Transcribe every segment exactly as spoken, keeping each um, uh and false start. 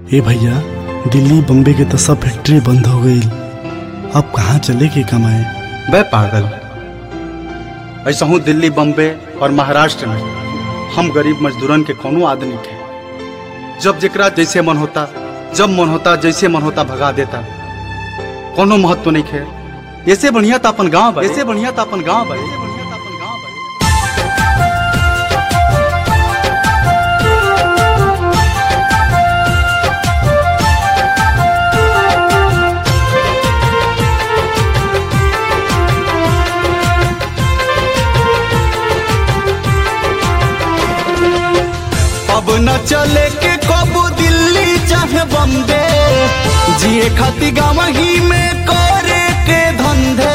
ए भैया, दिल्ली बम्बे के तो सब फैक्ट्री बंद हो गई। अब कहाँ चले के कमाए? बे पागल, ऐसा हूँ दिल्ली बम्बे और महाराष्ट्र में हम गरीब मजदूरन के कोनो आदमी थे। जब जेकरा जैसे मन होता, जब मन होता, जैसे मन होता भगा देता, कोनो महत्व नहीं खे। ऐसे बढ़िया था अपन गाँव, ऐसे बढ़िया था अपन गाँव, ऐसे बढ़िया था अपन गाँव। अब न चले के कबू दिल्ली चाहे बम्बे, जिए खाती गाँव ही में करे के धंधे।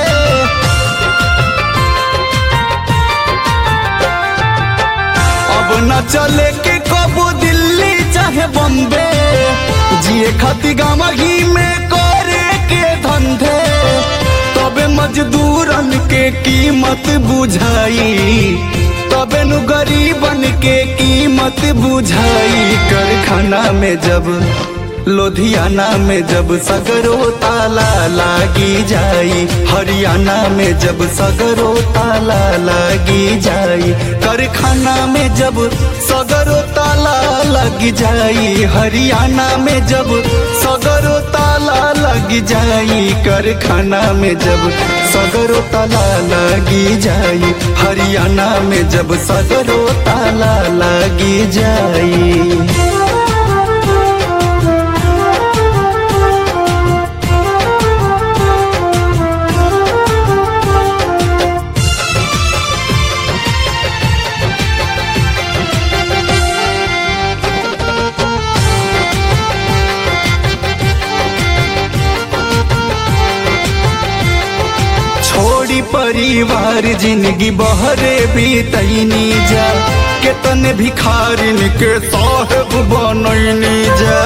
अब न चले के कबू दिल्ली चाहे बम्बे, जिए खाती गाँव ही में करे के धंधे। तबे मजदूरन के कीमत बुझाई, तबे नु गरीबन के कीमत बुझाई। कारखाना में जब, लुधियाना में जब सगरो ताला लागी जाई, हरियाणा में जब सगरो ताला लागी जाई। कारखाना में जब सगरो ताला लगी जाई, हरियाणा में जब सगरो ताला लगी जाई। कारखाना में जब सगरो ताला लगी जाई, हरियाणा में जब सगरो ताला लगी जाई। परिवार जिंदगी बहरे बीतैनी जा, केतने भिखारिन के साहेब बनैनी जा।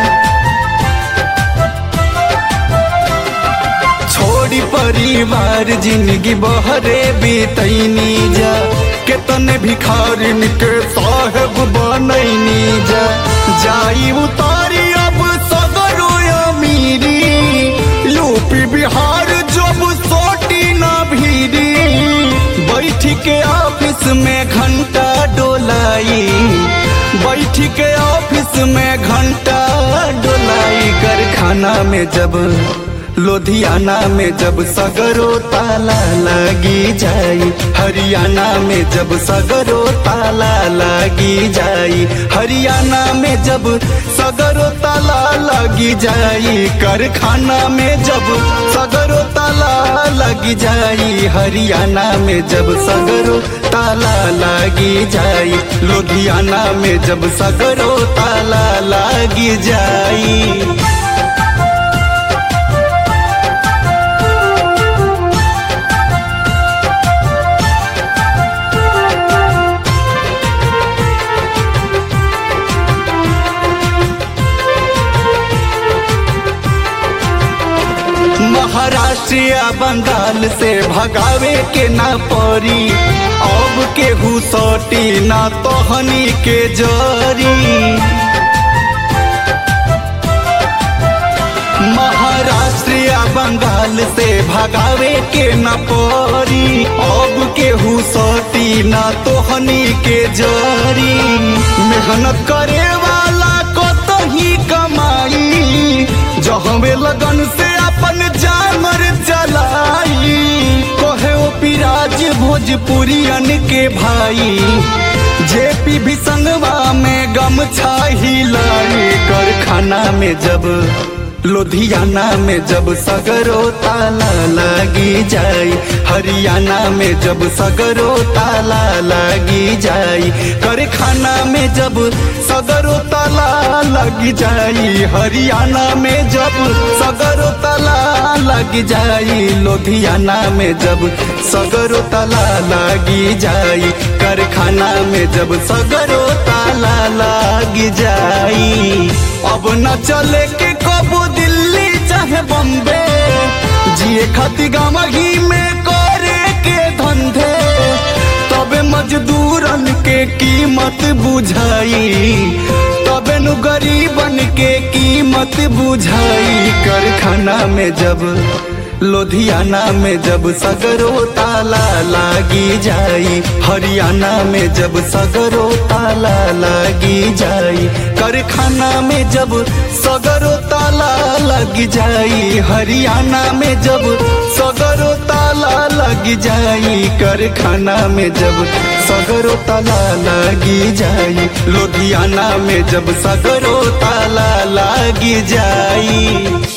छोड़ी परिवार जिंदगी बहरे बीतैनी जा, केतने भिखारिन के साहेब बनैनी जा। जाई उतारी अब सगरो अमीरी, यूपी बिहार जब सोटी ना भीरी। बैठ के ऑफिस में घंटा डोलाई, बैठ के ऑफिस में घंटा डोलाई। कारखाना में जब, लुधियाना में जब सगरो ताला लगी जाई, हरियाणा में जब सगरो ताला लगी जाई। हरियाणा में जब सगरो ताला लगी जाई, कारखाना में जब सगरो ताला लगी जाई। हरियाणा में जब सगरो ताला लगी जाई, लुधियाना में जब सगरो ताला लगी जाई। महाराष्ट्र बंगाल से भगावे के ना परी, अब के हुसटी ना तोहनी के जरी। महाराष्ट्र बंगाल से भगावे के ना परी, अब के हुसटी ना तोहनी के जरी। मेहनत करे वाला को तो ही कमाई, जहवे लगन से अपन जानवर चलाई। कहे ओ पिराज भोजपुरियन के भाई, जेपी भी संगवा में गमछा हिलाई। कारखाना में जब, लुधियाना में जब सगरो ताला लगी जाई, हरियाणा में जब सगरो ताला लगी जाई। कारखाना में जब सगरो ताला लगी जाई, हरियाणा में जब सगरो ताला लगी जाई। लुधियाना में जब सगरो ताला लगी जाई, कारखाना में जब सगरो ताला लगी जाई। अब न चले के कबू दिल्ली चाहे बम्बे, जिए खाती गाँव ही में करे के धंधे। तबे मजदूरन के कीमत बुझाई, तबे नु गरीबन के कीमत बुझाई। कारखाना में जब लुधियाना में जब सगरो ताला लागी जाई, हरियाणा में जब सगरो ताला लागी जाई। कारखाना में जब सगरो ताला लग जाई, हरियाणा में जब सगरो ताला लग जाई। कारखाना में जब सगरो ताला लगी जाई, लुधियाना में जब सगरो ताला लगी जाई।